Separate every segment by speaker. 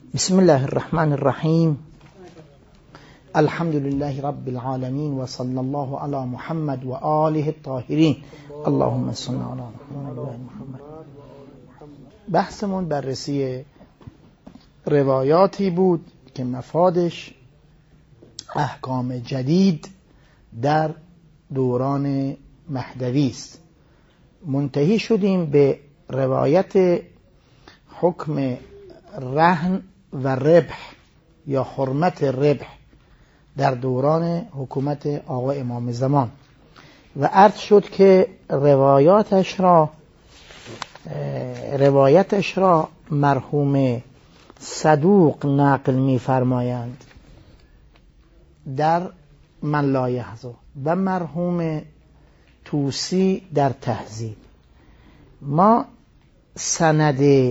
Speaker 1: بسم الله الرحمن الرحیم. الحمد لله رب العالمین و صلی الله علی محمد و آله الطاهرین. اللهم صل علی محمد. بحثمون بررسی روایاتی بود که مفادش احکام جدید در دوران مهدوی است. منتهی شدیم به روایت حکم رهن و ربح یا حرمت ربح در دوران حکومت آقا امام زمان و عرض شد که روایتش را مرحوم صدوق نقل می فرمایند در من لا یحظو و مرحوم طوسی در تهذیب. ما سند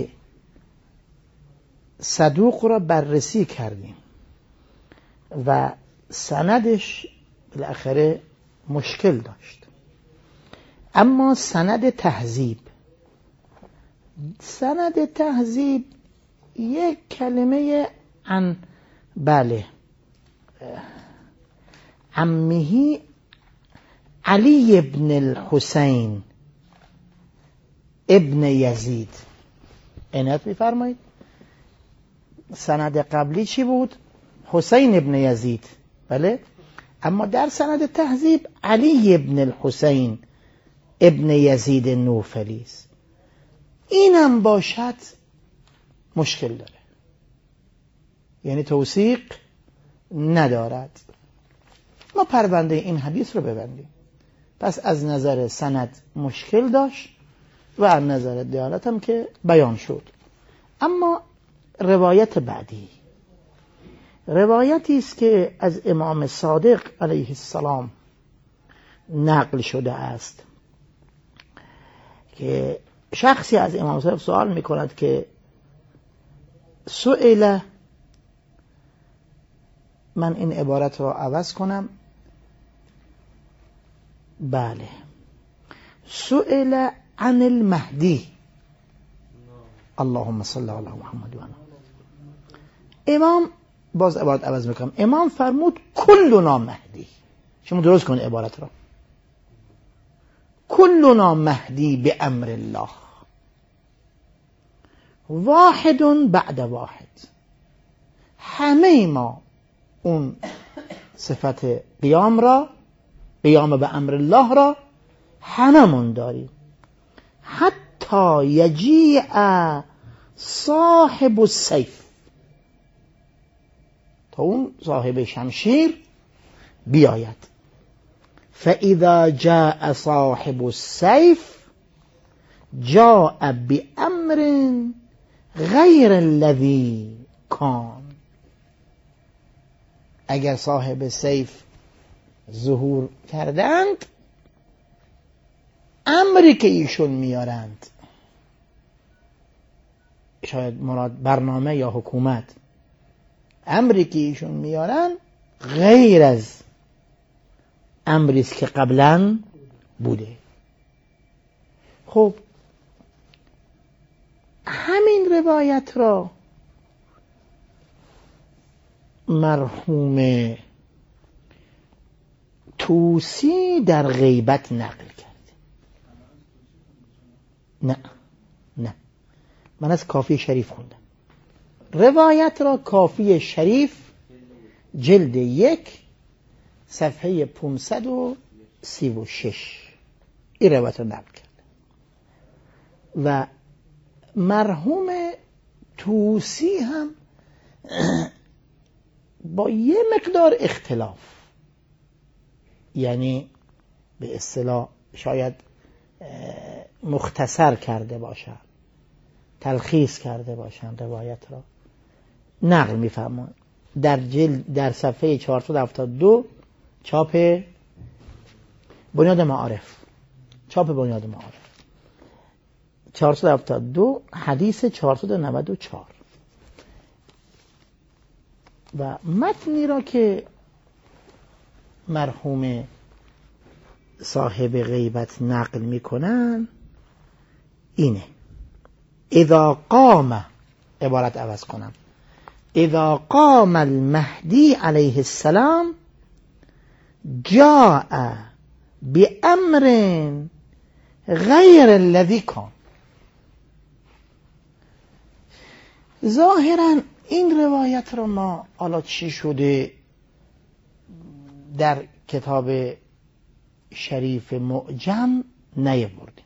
Speaker 1: صدوق را بررسی کردیم و سندش بالاخره مشکل داشت، اما سند تهذیب یک کلمه عمه علی ابن الحسین ابن یزید. عنایت می‌فرمایید. سند قبلی چی بود؟ حسین ابن یزید، بله، اما در سند تهذیب علی ابن الحسین ابن یزید نوفلی است. اینم باشد مشکل داره، یعنی توثیق ندارد. ما پرونده این حدیث رو ببندیم. پس از نظر سند مشکل داشت و از نظر دیانت هم که بیان شد. اما روایت بعدی روایتی است که از امام صادق علیه السلام نقل شده است که شخصی از امام صادق سوال میکند که سئل، من این عبارت را عوض کنم، بله، سئل عن المهدی اللهم صل علی محمد و امام باز عبارت عوض میکنم. امام فرمود کلنا مهدی. شما درست کن عبارت را. کلنا مهدی به امر الله، واحد بعد واحد. همه ما اون صفت قیام به امر الله را هممون داریم. حتی یجیء صاحب السیف، تا اون صاحب شمشیر بیاید. فاذا جاء صاحب السیف جاء بامر غیر الذی کان. اگر صاحب سیف ظهور کردند، امری که ایشون میارند، شاید مراد برنامه یا حکومت، امری که ایشون میارن غیر از امری است که قبلا بوده. خب همین روایت را مرحوم طوسی در غیبت نقل کرده. نه، من از کافی شریف خوندم. روایت را کافی شریف جلد 1 صفحه 536 این روایت را نقل کرده و مرحوم طوسی هم با یه مقدار اختلاف، یعنی به اصطلاح شاید مختصر کرده باشند، تلخیص کرده باشند، روایت را نقل می‌فرمایند در صفحه 472 چاپ بنیاد معارف 472 حدیث 494 و متنی را که مرحوم صاحب غیبت نقل میکنن اینه: اذا قام، عبارت عوض کنم، اذا قام المهدی علیه السلام جاء بأمر غیر الذی کان. ظاهرا این روایت رو ما حالا چی شده در کتاب شریف معجم نیاوردیم.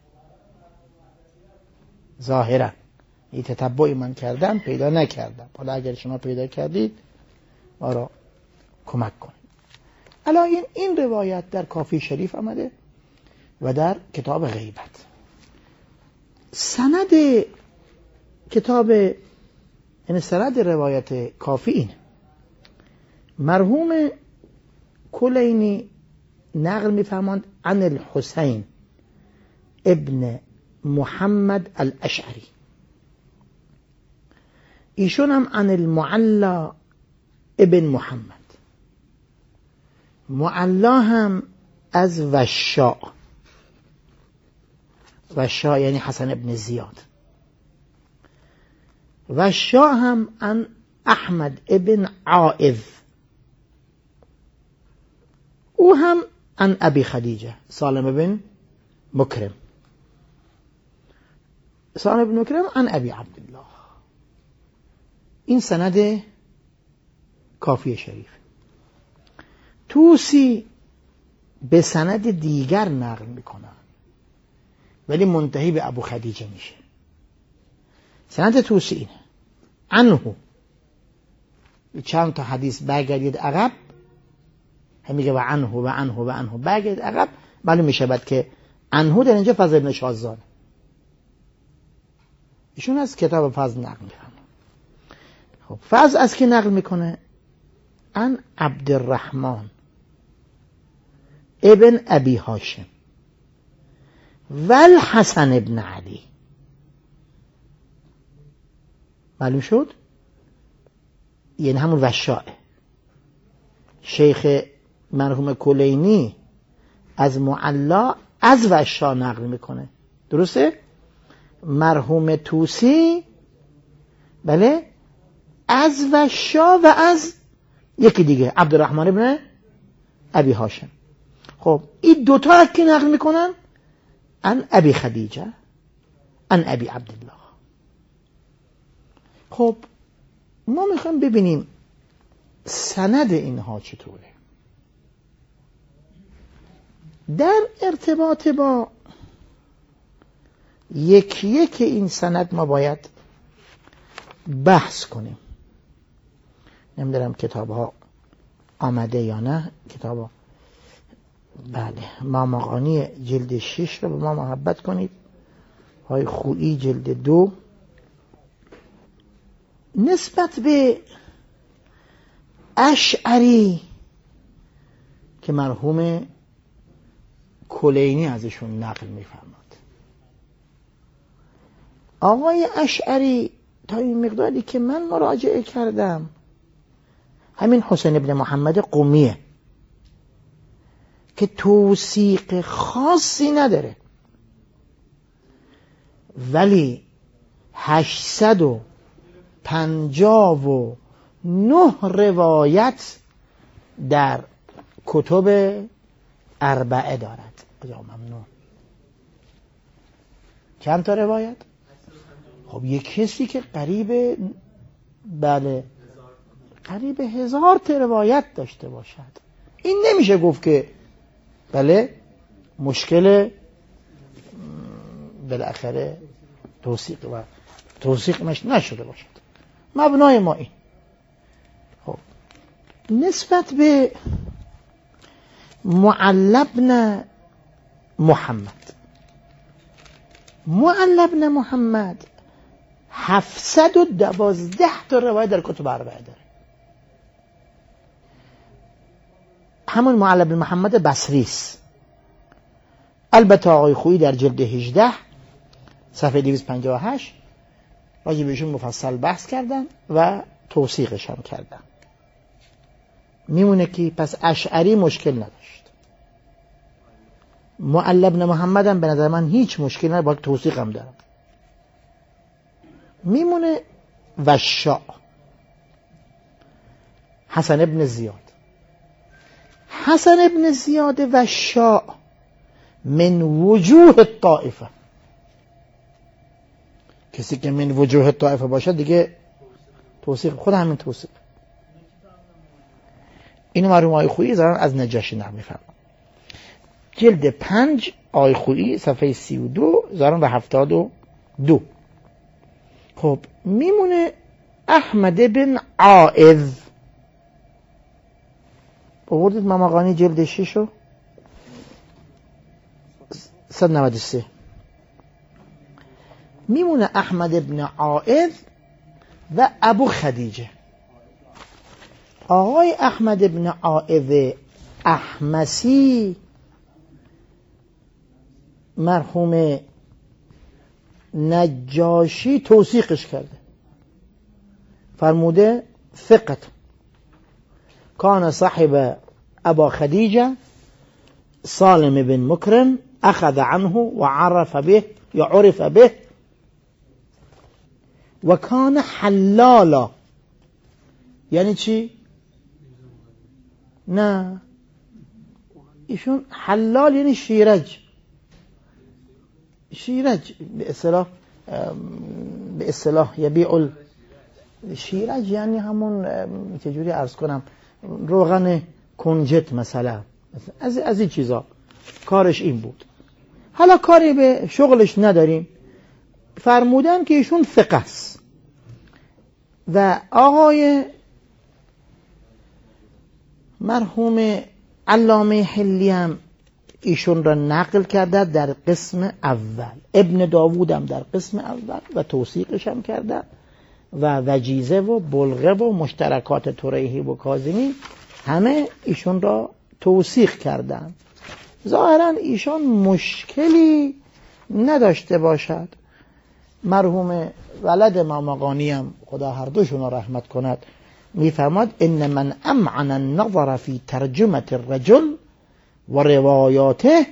Speaker 1: ظاهرا این تتبعی من کردم پیدا نکردم. حالا اگر شما پیدا کردید ما را کمک کنید. الان این روایت در کافی شریف آمده و در کتاب غیبت. سند کتاب، یعنی سند روایت کافی اینه: مرحوم کلینی نقل می‌فرماند عن الحسین ابن محمد الاشعری، ایشون هم عن المعلا ابن محمد. معلا هم از وشاء، وشاء یعنی حسن ابن زیاد. وشاء هم عن احمد ابن عائذ، او هم عن ابی خدیجه سالم ابن مکرم. سالم ابن مکرم عن ابی عبدالله. این سند کافی شریف. توسی به سند دیگر نقل میکنن ولی منتهی به ابو خدیجه میشه. سند توسی اینه: عنه، چند تا حدیث برگردید عقب، هم میگه و عنه و عنه و عنه، برگردید عقب معلوم میشه بعد که عنه در اینجا فضل ابن شاذان، ایشون از کتاب فضل نقل میکنه. خب فضل از کی نقل میکنه؟ عن عبدالرحمن ابن ابی هاشم والحسن ابن علی. معلوم شد؟ یعنی همون وشاء. شیخ مرحوم کلینی از معلا از وشاء نقل میکنه، درسته؟ مرحوم توسی بله از وشاء و از یکی دیگه عبدالرحمن ابن ابی هاشم. خب این دوتا از کی نقل میکنن؟ عن ابی خدیجه عن ابی عبدالله. خب ما میخوایم ببینیم سند اینها چطوره. در ارتباط با یکی یکی این سند ما باید بحث کنیم. نمیدونم کتاب ها آمده یا نه. کتاب ها بله، ماماقانی جلد 6 رو به ما محبت کنید، های خویی جلد 2. نسبت به اشعری که مرحوم کلینی ازشون نقل میفرماد، آقای اشعری تا این مقداری که من مراجعه کردم همین حسین ابن محمد قمیه که توثیق خاصی نداره، ولی 859 روایت در کتب اربعه دارد. ممنون. چند تا روایت؟ خب یک کسی که قریب بله قریب 1000 تا روایت داشته باشد، این نمیشه گفت که بله مشکل بالاخره توثیق نشده باشد. مبنای ما این. خب نسبت به معلا بن محمد، معلا بن محمد 712 تا روایت در کتب اربعه داره. همون معلا بن محمد بصری است. البته آقای خویی در جلد 18 صفحه 258 راجع بهشون مفصل بحث کردن و توثیقش هم کردن. میمونه که پس اشعری مشکل نداشت، معلا بن محمد هم به نظر من هیچ مشکل نداره، با توثیق هم دارم. میمونه وشاء. حسن ابن زیاد. حسن ابن زیاد و شاء من وجوه الطائفه. کسی که من وجوه الطائفه باشه دیگه توصیق، خود همین توصیق. اینو مرحوم آقای خویی زارن از نجاشی نقل می‌فرمایند. جلد 5 آقای خویی صفحه 32 زارن و 72. خب میمونه احمد بن عائذ. آوردید مماقانی جلد 6 و 193. میمونه احمد بن عائذ و ابو خدیجه. آقای احمد بن عائذ احمسی مرحوم نجاشی توثیقش کرده، فرموده ثقة كان صاحب ابا خدیجه سالم بن مكرم اخذ عنه وعرف به یا عرف به و کان حلالا. یعنی چی؟ نه، ایشون حلال یعنی شیرج. شیرج به اصطلاح یبیع شیرج یعنی همون چجوری عرض کنم روغن کنجد مثلا، از این چیزا کارش این بود. حالا کاری به شغلش نداریم، فرمودن که ایشون ثقه است و آقای مرحوم علامه حلی هم ایشون را نقل کرده در قسم اول، ابن داوود هم در قسم اول و توثیقش هم کرده و وجیزه و بلغه و مشترکات طریحی و کاظمی همه ایشون را توثیق کردن. ظاهرا ایشان مشکلی نداشته باشد. مرحوم ولد ماماقانی هم خدا هر دوشون را رحمت کند میفرماد ان من امعن النظر فی ترجمه الرجل و روایاته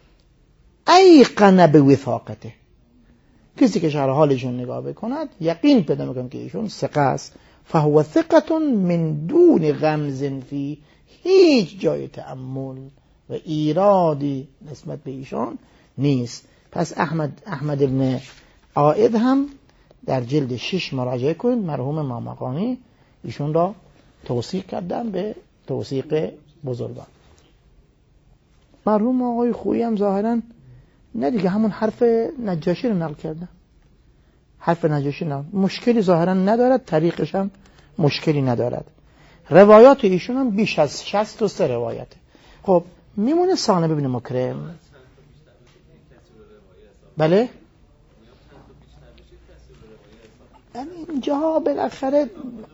Speaker 1: ایقن بوثاقته. کسی که شرح حالشون نگاه بکند یقین پیدا میکنه که ایشون ثقه است. فهو ثقة من دون غمز فی، هیچ جای تأمل و ایرادی نسبت به ایشان نیست. پس احمد ابن عائذ هم در جلد 6 مراجعه کنید، مرحوم ماماقانی ایشون را توثیق کردن به توثیق بزرگان. مرحوم آقای خویی هم ظاهرا نه دیگه همون حرف نجاشی رو نقل کردن. حرف نجاشی نقل مشکلی ظاهرا ندارد، طریقش هم مشکلی ندارد. روایات ایشون هم بیش از 63 روایته. خب میمونه سالم بن مکرم. بله یعنی اینجا بالاخره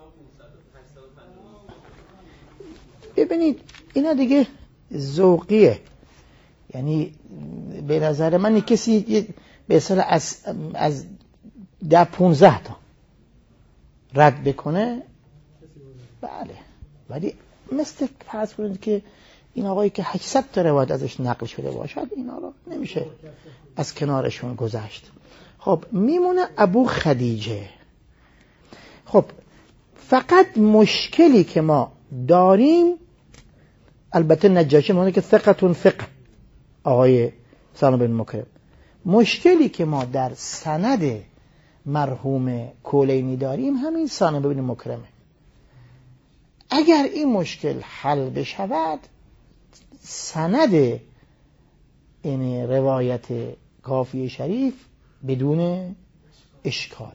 Speaker 1: ببینید اینا دیگه ذوقیه. یعنی به نظر من کسی به اصطلاح از 10-15 تا رد بکنه بله، ولی مثل فرض کنید که این آقایی که 800 تا روایت ازش نقل شده باشد اینا رو نمیشه از کنارشون گذشت. خب میمونه ابو خدیجه. خب فقط مشکلی که ما داریم، البته نجاشی مونه که ثقتون ثقه آقای سالم بن مکرم، مشکلی که ما در سند مرحوم کولینی داریم همین سالم بن مکرمه. اگر این مشکل حل بشود سند این روایت کافی شریف بدون اشکاله،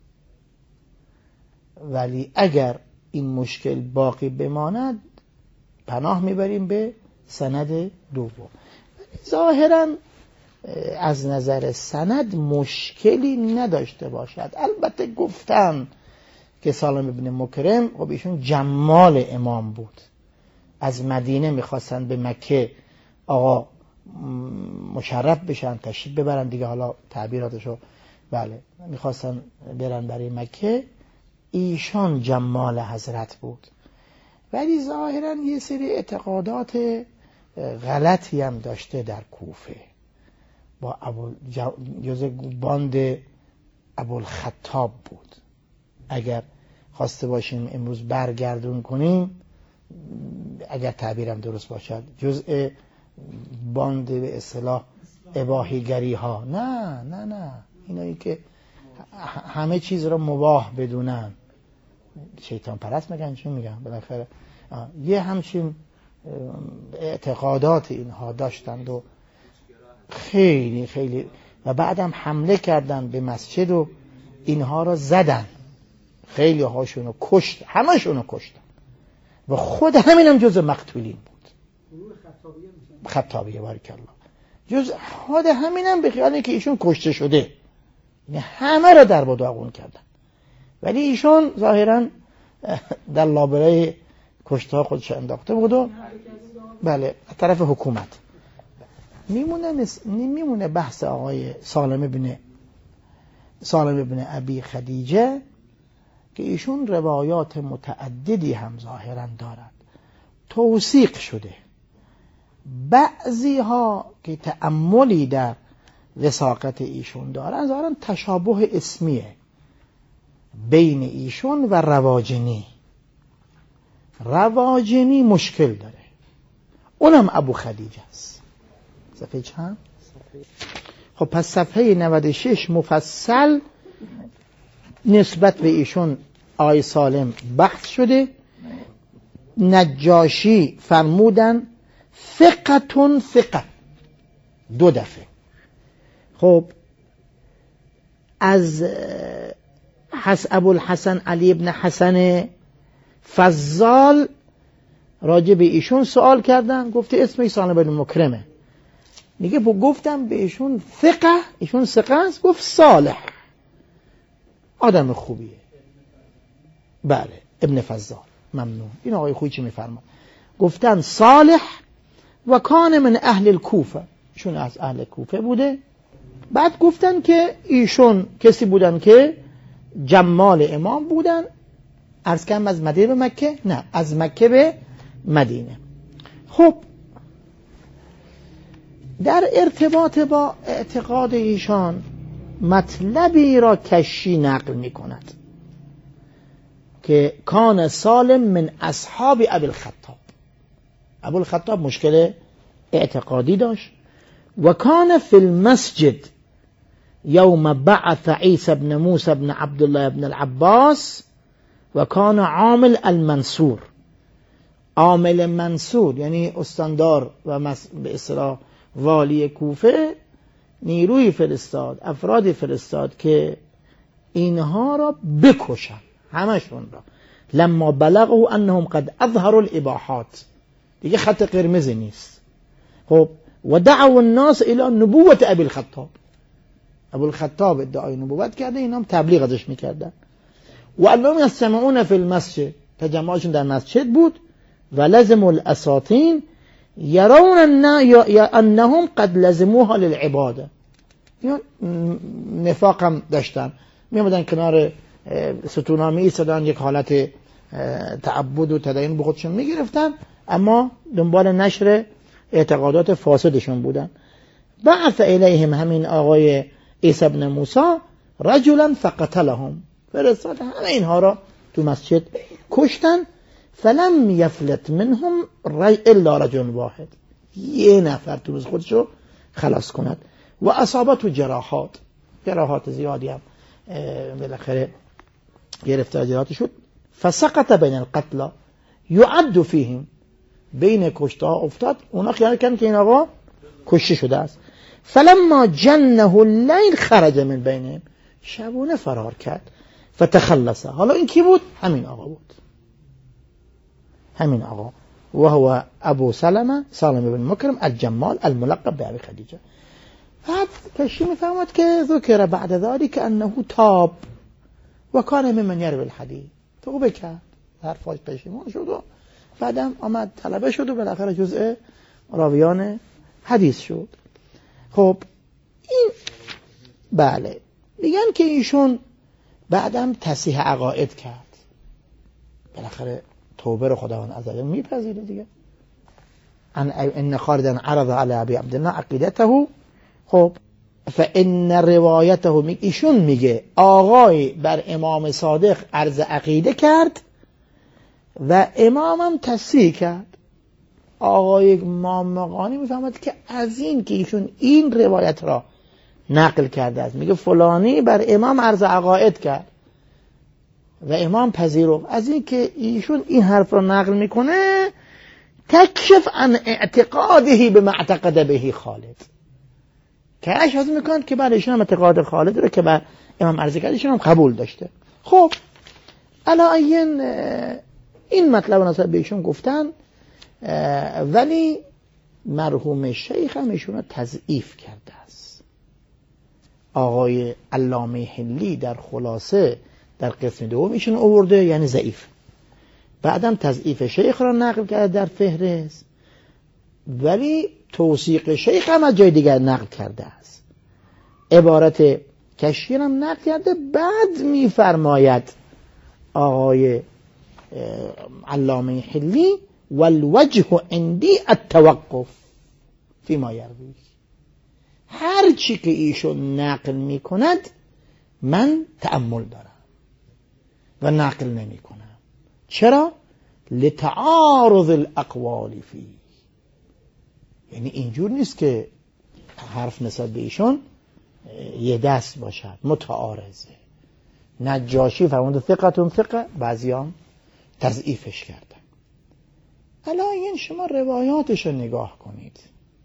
Speaker 1: ولی اگر این مشکل باقی بماند پناه میبریم به سند دوم. ظاهرا از نظر سند مشکلی نداشته باشد. البته گفتن که سالم ابن مکرم خب ایشون جمال امام بود، از مدینه میخواستن به مکه آقا مشرف بشن تشریف ببرن دیگه، حالا تعبیراتشو بله میخواستن برن برای مکه، ایشان جمال حضرت بود. ولی ظاهرا یه سری اعتقادات غلطی هم داشته در کوفه، با جزء باند ابوالخطاب بود. اگر خواسته باشیم امروز برگردون کنیم اگر تعبیرم درست باشد جزء باند به اصطلاح اباحیگری ها. نه اینایی که همه چیز را مباح بدونن، شیطان پرست میگن، چی میگن بالاخره یه همچین اعتقادات اینها داشتند و خیلی خیلی، و بعدم حمله کردن به مسجد و اینها را زدن، خیلی هاشونو کشت، همشونو کشتن و خود همینم جز مقتولین بود. خطابیه بارک الله، جز خود همینم به خیال که ایشون کشته شده، یعنی همه را در بداغون کردن، ولی ایشون ظاهرا در لابلای کشته ها خودش انداخته بود و بله طرف حکومت. میمونه بحث آقای سالم ابن ابی خدیجه که ایشون روایات متعددی هم ظاهرا دارد، توثیق شده. بعضی ها که تأملی در وثاقت ایشون دارن ظاهرا تشابه اسمیه بین ایشون و رواجنی مشکل داره، اونم ابو خدیجه است. صفحه چند؟ خب پس صفحه 96 مفصل نسبت به ایشون آقای سالم بحث شده. نجاشی فرمودن ثقتون ثقه 2 دفعه. خب از ابوالحسن علی ابن حسن فضال راجع به ایشون سوال کردن، گفته اسمش سالم بن مکرمه. میگه گفتم به ایشون ثقه، ایشون ثقه است، گفت صالح، آدم خوبیه. بله ابن فضال، ممنون. این آقای خویی چی میفرماد؟ گفتن صالح و کان من اهل الکوفه، ایشون از اهل کوفه بوده. بعد گفتن که ایشون کسی بودن که جمال امام بودن. عرض کردم از مدینه به مکه؟ نه، از مکه به مدینه. خب در ارتباط با اعتقاد ایشان مطلبی را کشی نقل می کند که کان سالم من اصحاب ابوالخطاب مشکل اعتقادی داشت. و کان فی المسجد یوم بعث عیسی بن موسی بن عبدالله بن العباس و کان عامل المنصور. عامل منصور یعنی استاندار و به اصطلاح والی کوفه نیروی فرستاد، افرادی فرستاد که اینها را بکشن، همشون را. لما بلغوا انهم قد اظهروا الاباحات، دیگه خط قرمز نیست. خب و دعوا الناس الى نبوة ابو الخطاب ادعای نبوت کرده، اینا هم تبلیغ ازش میکردن. و انهم یستمعون فی المسجد، تجمعشون در مسجد بود. و لزموا الاساطین یرون انهم قد لزموها للعباده، نفاق هم داشتن، میامدن کنار ستونا می ایستادن، یک حالت تعبد و تدین به خودشون میگرفتن، اما دنبال نشر اعتقادات فاسدشون بودن. بعث الیهم، همین آقای عیسی بن موسی، رجلا فقتلهم، فرستاد همه اینها را تو مسجد کشتن. فلم یفلت منهم الا رجل واحد، یه نفر تو روز خودشو خلاص کند. و اصابت و جراحات زیادی هم بالاخره گرفتار جراحات شد. فسقط بین القتلى یعد فیهم، بین کشته ها افتاد، اونا خیال کردن که این آقا کشته شده است. فلما جنه اللیل خرج من بینهم، شبونه فرار کرد. فتخلص، حالا این کی بود؟ همین آقا بود، همین آقا. و هو ابو سالم بن مکرم الجمال الملقب به ابی خدیجه. بعد کشی میفهمد که ذکر بعد ذلك انه تاب و کان ممن یروی الحدیث، توبه کرد، حرفاش پشیمان شد و بعدم آمد طلبه شد و بالاخره جزء راویان حدیث شد. خب این بله میگن که ایشون بعدم تصحیح عقاید کرد، بالاخره توبه رو خداوند عزوجل میپذیره دیگه. ان خالدا عرض علی ابی عبدالله عقیدته. خب فان روایته، ایشون میگه آقای بر امام صادق عرض عقیده کرد و امام هم تصحیح کرد. آقای مامقانی میفهمد که از این که ایشون این روایت را نقل کرده است، میگه فلانی بر امام عرض عقاید کرد و امام پذیرفت، از این که ایشون این حرف را نقل میکنه تکشف عن اعتقاده به معتقد بهی خالد، کشف از میکنه که بعد ایشون هم اعتقاد خالد رو که بر امام عرض کرد ایشون هم قبول داشته. خب علایین این مطلب نسبت به ایشون گفتن، ولی مرحوم شیخ هم ایشون رو تضعیف کرده است. آقای علامه حلی در خلاصه در قسم دوم ایشون آورده یعنی ضعیف، بعدم تضعیف شیخ را نقل کرده در فهرست، ولی توثیق شیخ هم از جای دیگر نقل کرده است. عبارت کشی هم نقل کرده. بعد میفرماید آقای علامه حلی والوجه عندي التوقف فيما يروي، هر چی که ایشون نقل می کند من تأمل دارم و نقل نمی کنم. چرا؟ لتعارض الاقوال فيه، یعنی اینجور نیست که حرف نسبت به ایشون یه دست باشد، متعارضه. نجاشی فرمود ثقتون ثقه، بعضیام تضعیفش کردن. الان شما روایاتش رو نگاه کنید.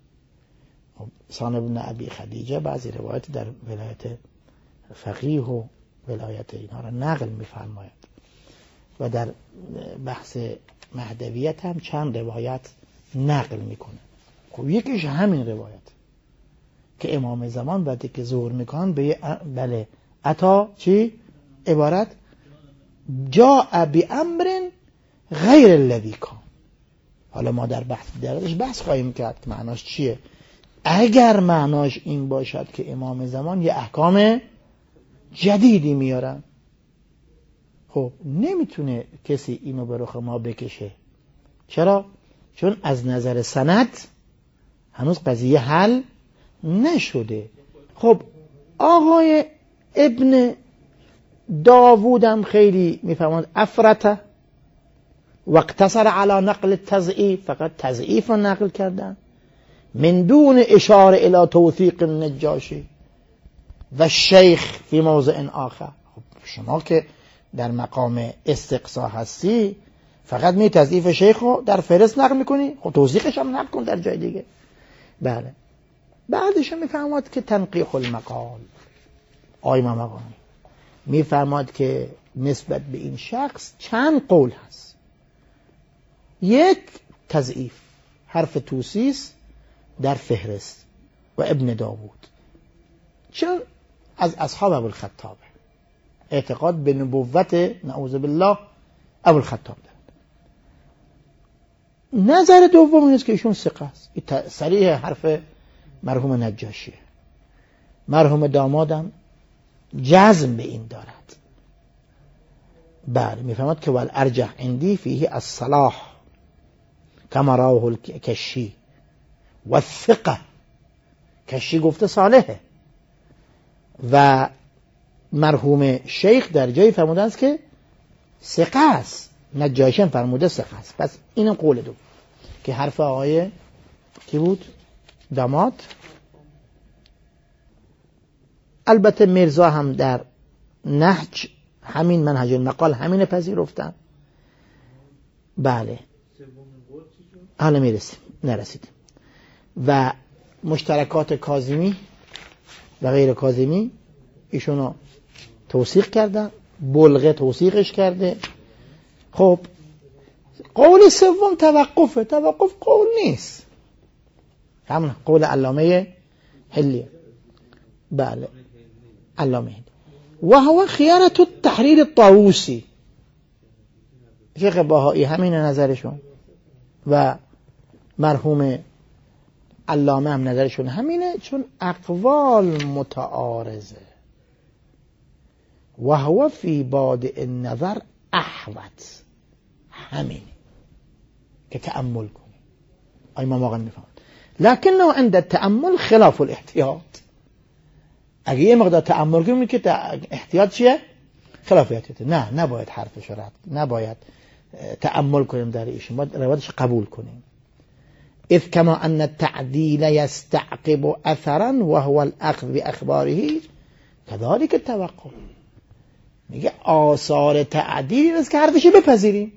Speaker 1: سان بن ابی خدیجه بعضی روایات در ولایت فقیه و ولایت اینها را نقل می‌فرماید و در بحث مهدویت هم چند روایت نقل میکنه. خب یکیش همین روایت که امام زمان وقتی که ظهور میکنن به بله عطا چی؟ عبارت جاء بامر غیر الذی کان. حالا ما در بحث خواهیم کرد که معناش چیه. اگر معناش این باشد که امام زمان یه احکام جدیدی میارن، خب نمیتونه کسی اینو به رخ ما بکشه. چرا؟ چون از نظر سند هنوز قضیه حل نشده. خب آقای ابن داوود هم خیلی میفهمند افرته و اقتصر على نقل التضعیف، فقط تضعیف رو نقل کردن من دون اشاره الى توثیق النجاشی و شیخ فی موضع آخر. خب شما که در مقام استقصا هستی فقط می تضعیف شیخ رو در فهرست نقل میکنی، خب توثیقش هم نقل کن در جای دیگه. بله. بعدش میفهمد که تنقیح المقال، آقای مامقانی میفهمد که نسبت به این شخص چند قول هست. یک، تضعیف حرف توسیس در فهرست و ابن داوود، چون از اصحاب ابوالخطاب اعتقاد به نبوت نعوذ بالله ابوالخطاب دارد. نظر دوم این است که ایشون ثقه است. صریح حرف مرحوم نجاشیه. مرحوم دامادم جزم به این دارد. بله میفهمد که والارجح عندي فيه الصلاح كما رواه الكشي والثقه. کشی گفته صالحه و مرحوم شیخ در جایی فرموده است که ثقه است. نجاشی هم فرموده ثقه است. پس اینم قول دو که حرف آقای کی بود؟ داماد. البته میرزا هم در نهج همین منهج المقال همین پذیرفتن. بله حالا میرسیم، نرسیدیم. و مشترکات کاظمی و غیر کاظمی ایشونو توثیق کردن، بلغه توثیقش کرده. خب قول سوم توقفه. توقف قول نیست، همون قول علامه حلی. بله علامه حلی و هو خیارت التحریر الطاووسی. شیخ بهایی همین نظرشون و مرحوم علامه هم نظرشون همینه، چون اقوال متعارضه. و هو فی بادئ النظر احوط. همینه که تأمل کنی. آی ما واقعا میفهم. لکنه عند التأمل خلاف الاحتیاط. اگه یه مقدار تأمل کنی که احتیاط چیه؟ خلاف احتیاط. نه نباید حرفش رد، نباید تأمل کنیم در ایشون، باید روایتش قبول کنیم. اذ کما ان التعدیل یستعقب اثرا وهو الاخذ باخباره كذلك التوقف. میگه آثار تعدیل این است که حرفشو بپذیریم،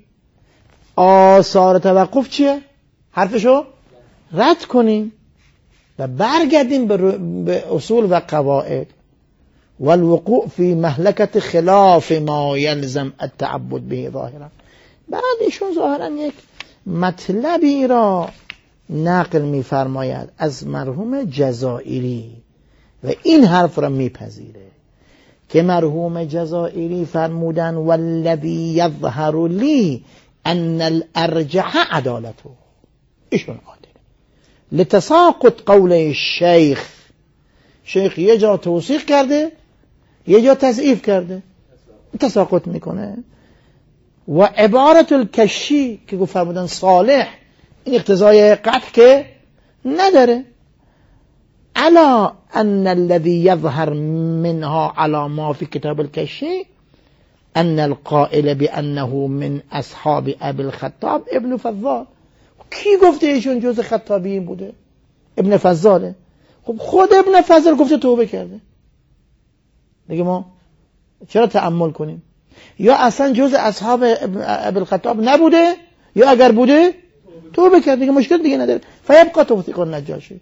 Speaker 1: آثار توقف چیه؟ حرفشو رد کنیم و برگردیم به اصول و قواعد. والوقوع في مهلكة خلاف ما يلزم التعبد به ظاهرا. بعد ایشون ظاهرا یک مطلبی را نقل می‌فرماید از مرحوم جزائری و این حرف را میپذیره که مرحوم جزائری فرمودن والذی یظهر لی ان الارجح عدالته. ایشون عادله لتساقط قول الشیخ. شیخ یه جا توثیق کرده یه جا تضعیف کرده، تساقط میکنه. و عبارت الکشی که گفت فرمودن صالح، این اقتضای قطع که نداره. الا ان الذي يظهر منها على ما في كتاب الكشي ان القائل بانه من اصحاب ابي الخطاب ابن فضال. کی گفته ایشون جز خطابیین بوده؟ ابن فضاله. خب خود ابن فضال گفته توبه کرده، دیگه ما چرا تأمل کنیم؟ یا اصلا جز اصحاب ابی الخطاب نبوده، یا اگر بوده توبه کرده، دیگه مشکل دیگه نداره. فیبقى توثیق النجاشی.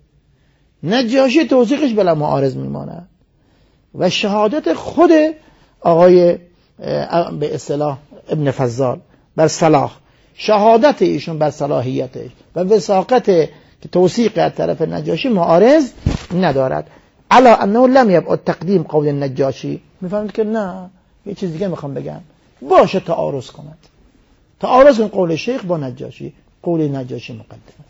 Speaker 1: نجاشی توثیقش بلا معارض میماند و شهادت خود آقای به اصطلاح ابن فضال بر صلاح، شهادت ایشون بر صلاحیتش و وثاقت که توثیق از طرف نجاشی معارض ندارد. علا انه لم یبعد تقدیم قول النجاشی. میفهمید که نه، یه چیز دیگه میخوام بگم، باشه تعارض کند، تعارض کن قول شیخ با نجاشی، قول نجاشی مقدمه.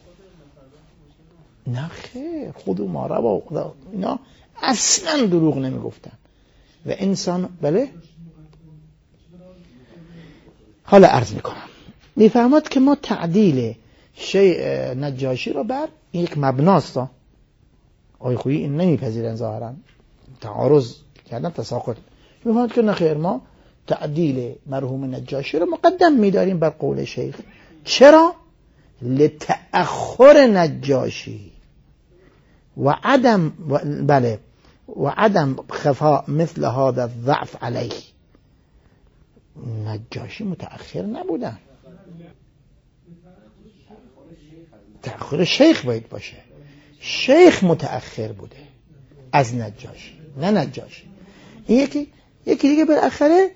Speaker 1: نه خیر، خود ما روا اینا اصلا دروغ نمیگفتن و انسان بله. حالا عرض میکنم، میفهمد که ما تعدیل نجاشی رو بر یک مبناست. آقای خویی این نمیپذیرن، ظاهرا تعارض کردن، تساقط. میفهمد که نخیر، ما تعدیل مرحوم نجاشی رو مقدم میداریم بر قول شیخ. چرا؟ لتأخر نجاشی و عدم بله و عدم خفاء مثل هذا الضعف علیه. نجاشی متأخر نبودن، تأخر شیخ باید باشه. شیخ متأخر بوده از نجاشی، نه نجاشی. یکی دیگه بالاخره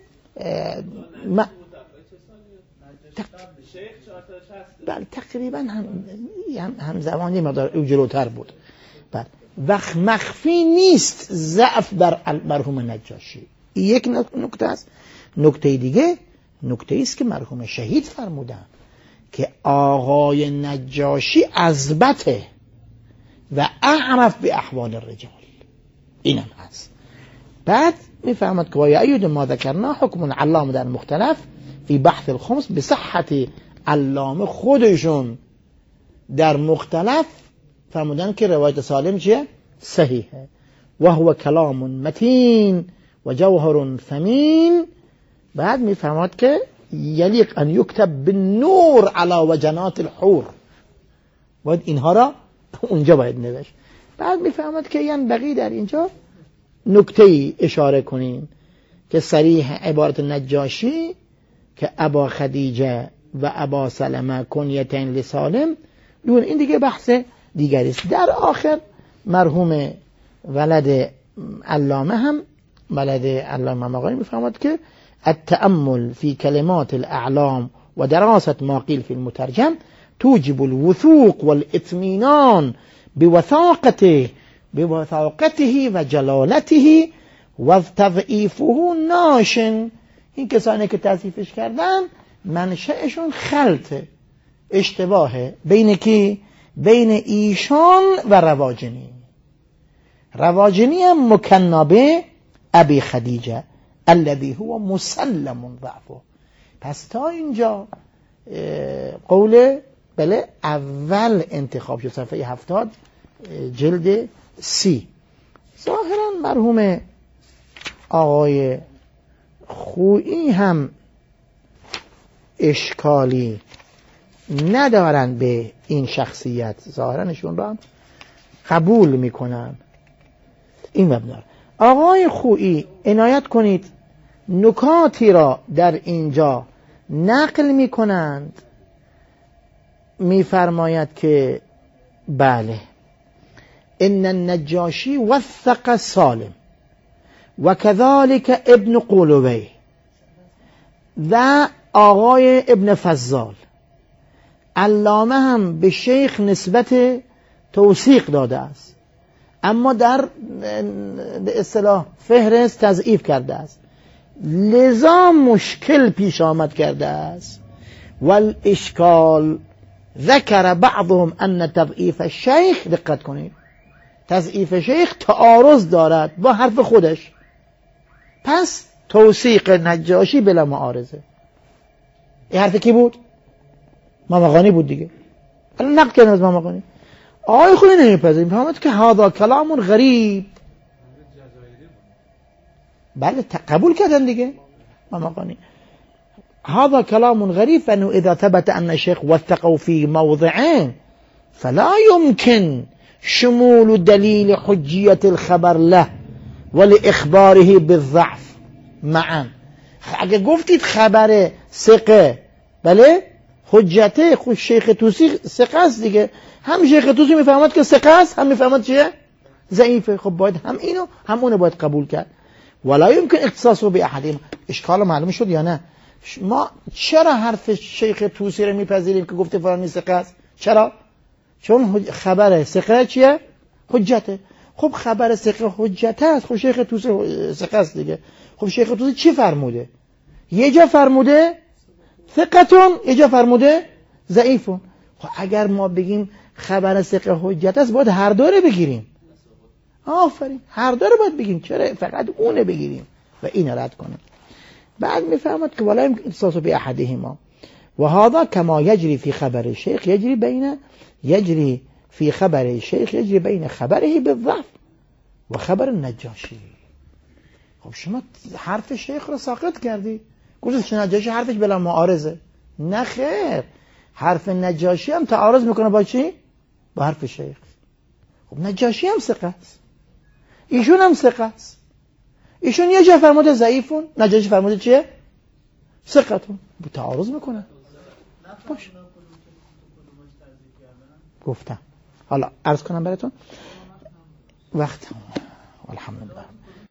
Speaker 1: بله تقریبا هم زمانی مقدار او جلوتر بود. بله وقت مخفی نیست ضعف بر مرحوم نجاشی. یک نکته است. نکته دیگه نکته است که مرحوم شهید فرمودن که آقای نجاشی اضبطه و اعرف به احوال الرجال. اینم هست. بعد میفهمد که وایعید ما ذکرنا حکم علامه در مختلف فی بحث الخمس به صحت علامه خودشون در مختلف فرمودن که روایت سالم چیه؟ صحیحه و هو کلام متین و جوهر ثمین. بعد میفهمد که یلیق ان یکتب بالنور علی وجنات الحور، باید اینها را اونجا باید نوشت. بعد میفهمد که ینبغی در اینجا نکته اشاره کنیم که صریح عبارت نجاشی که ابا خدیجه و ابا سلمه کنیتین لسالم دون، این دیگه بحث دیگری است. در آخر مرحوم ولد علامه هم ولد علامه مقالی میفهمد که التأمل في كلمات الأعلام ودراسة ما قيل في المترجم توجب الوثوق والاطمئنان بوثاقته وجلالته وتضعيفه ناشن. این کسانی که تضعیفش کردن منشأشون خلطه، اشتباهه بین کی؟ بین ایشان و رواجنی. رواجنی هم مکنابه ابی خدیجه الذي هو مسلم ضعفه. پس تا اینجا قول بله اول انتخاب شد، صفحه 70 جلد 30. ظاهرا مرحوم آقای خویی هم اشکالی ندارن به این شخصیت، ظاهرنشون را قبول میکنن. این مبنا. آقای خویی عنایت کنید، نکاتی را در اینجا نقل میکنند، میفرماید که بله ان النجاشی وثق سالم و كذلك ابن قولوی و آقای ابن فضال. علامه هم به شیخ نسبت توثیق داده است، اما در به اصطلاح فهرست تضعیف کرده است، لذا مشکل پیش آمد کرده است. والاشکال ذکر بعضهم ان تضعیف الشیخ، دقت کنید، تضعیف شیخ تعارض دارد با حرف خودش، پس توثیق نجاشی بلا معارضه. این حرف کی بود؟ مامقانی بود دیگه. الان نقل کردن از مامقانی. آقای خودی نمیپذیریم، فهمت که هذا کلام غریب. بله قبول کردن دیگه مامقانی. هذا كلام غريب، فانه اذا ثبت ان الشيخ وثقه في موضعين فلا يمكن شمول دليل حجية الخبر له ولإخباره بالضعف معا. اگه گفتید خبر ثقه بله حجته، خود شیخ توسی ثقه است دیگه، هم شیخ توسی میفهمد که ثقه است، هم میفهمد چیه ضعیفه، خب باید هم اینو هم اونو باید قبول کرد. ولا يمكن اختصاصه باحدهما. اشکال معلوم شد یا نه؟ ما چرا حرف شیخ توسی رو میپذیریم که گفته فلانی ثقه است؟ چرا؟ چون خبر ثقه چیه؟ حجته. خب خبر ثقه حجته است، خب شیخ توسی ثقه است دیگه. خب شیخ توسی چی فرموده؟ یه جا فرموده ثقتون، یه جا فرموده ضعیفون. خب اگر ما بگیم خبر ثقه حجت است، باید هر دو رو بگیریم. آفرین، هر دو رو باید بگیم، چرا فقط اونه بگیریم و این رد کنیم؟ بعد میفهمد که ولا يمكن اختصاص باحدهما وهذا كما يجري في خبر الشيخ يجري في خبر الشيخ يجري بين خبره بالضعف و خبر النجاشی. خب شما حرف شیخ رو ساقط کردی، گفتید نجاشی حرفش بلا معارضه. نه خیر، حرف نجاشی هم تعارض میکنه با چی؟ با حرف شیخ. خب نجاشی هم ثقه است، ایشون هم ثقه است. ایشون یه جا فرموده ضعیفون، نجاشی فرموده چیه؟ ثقتون. تعارض میکنه. باش گفتم. حالا عرض کنم براتون وقت الحمدلله.